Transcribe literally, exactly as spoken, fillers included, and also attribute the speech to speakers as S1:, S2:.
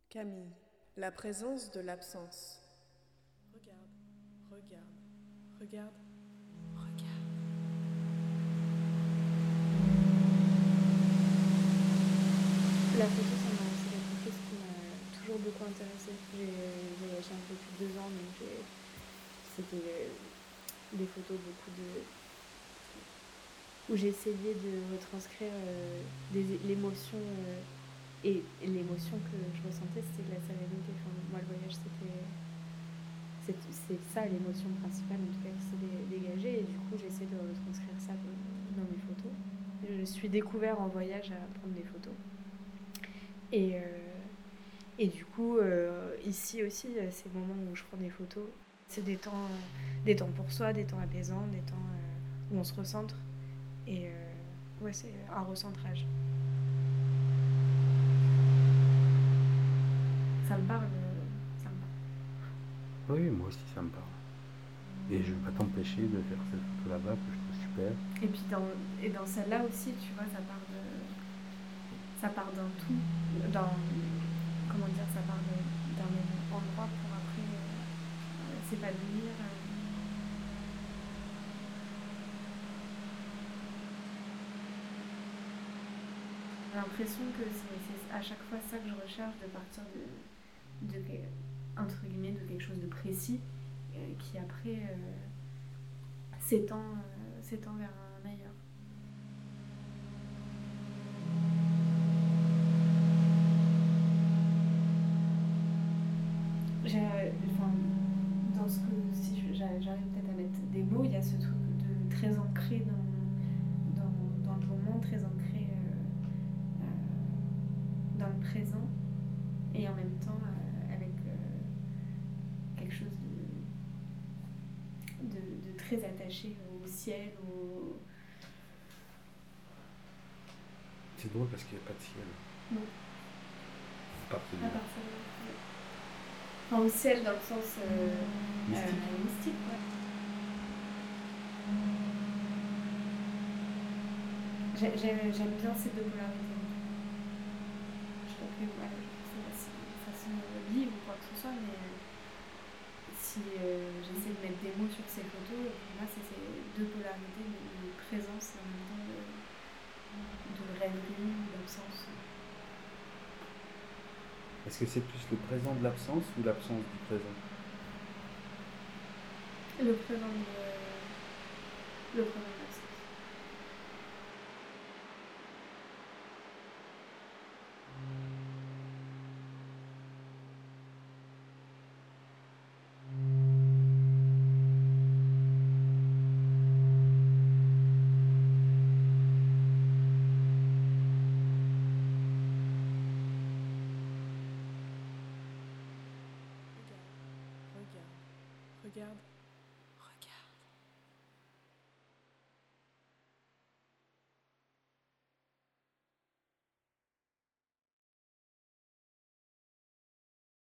S1: Camille, la présence de l'absence. Regarde, regarde, regarde, regarde.
S2: La photo, ça m'a, c'est quelque chose qui m'a toujours beaucoup intéressée. J'ai voyagé un peu plus de deux ans, donc j'ai, c'était des photos beaucoup de où j'essayais de retranscrire euh, des, l'émotion euh, et, et l'émotion que je ressentais, c'était de la sérénité. Enfin, moi, le voyage, c'était c'est, c'est ça l'émotion principale, en tout cas, qui s'est dé- dégagée. Et du coup, j'essaie de retranscrire ça dans, dans mes photos. Je suis découvert en voyage à prendre des photos. Et, euh, et du coup, euh, ici aussi, euh, ces moments où je prends des photos, c'est des temps, euh, des temps pour soi, des temps apaisants, des temps euh, où on se recentre. Et euh, ouais, c'est un recentrage. Ça me parle, euh, ça me parle.
S3: Oui, moi aussi ça me parle. Et je vais pas t'empêcher de faire cette photo là-bas que je trouve super.
S2: Et puis dans, et dans celle-là aussi, tu vois, ça part de, ça part d'un tout, d'un, comment dire, ça part de- d'un même endroit pour après euh, s'épanouir. euh. J'ai l'impression que c'est, c'est à chaque fois ça que je recherche, de partir de, de entre guillemets, de quelque chose de précis euh, qui après euh, s'étend, euh, s'étend vers un ailleurs. J'ai, enfin, dans ce que, si je- j'arrive peut-être à mettre des mots, il y a ce truc de très ancré dans, dans, dans le moment, très ancré euh, euh, dans le présent, et en même temps euh, avec euh, quelque chose de, de, de très attaché au ciel, au...
S3: C'est drôle parce qu'il n'y a pas de ciel.
S2: Non,
S3: À part
S2: à
S3: celui-là.
S2: part ça. Enfin, au ciel dans le sens euh,
S3: Mystique.
S2: euh, mystique, ouais. J'ai- J'aime, j'aime bien ces deux polarités. Je sais pas que voilà, c'est pas si- de façon euh, libre ou quoi que ce soit, mais euh, si euh, j'essaie de mettre des mots sur ces photos, pour moi, c'est ces deux polarités de, de présence et en même temps de, de rêverie, d'absence.
S3: Est-ce que c'est plus le présent de l'absence ou l'absence du présent?
S2: Le présent de, le présent de l'absence.
S1: Regarde, regarde, regarde.